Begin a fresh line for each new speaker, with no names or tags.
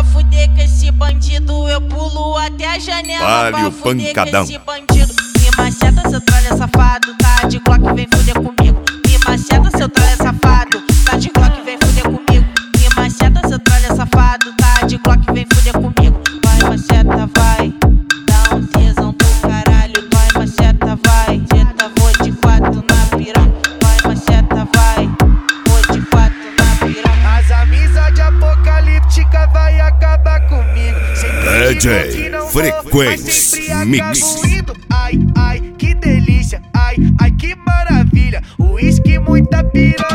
fuder com esse bandido, eu pulo até a janela.
Vale o pancadão.
Esse bandido. Me maceta, seu tralha safado, tá de Glock, vem fuder comigo. Me maceta, seu tralha safado, tá de Glock, vem fuder comigo. Me maceta, seu tralha safado, tá de Glock, vem fuder comigo. Vai maceta, vai, dá um tesão do caralho. Vai maceta, vai, jeta, vou de 4 na piranha. Vai maceta, vai, vou de 4 na piranha.
As amizades apocalípticas vai acabar comigo.
DJ Frequência Mix.
Ai, ai, que delícia, ai, ai, que maravilha. Uísque, muita piranha.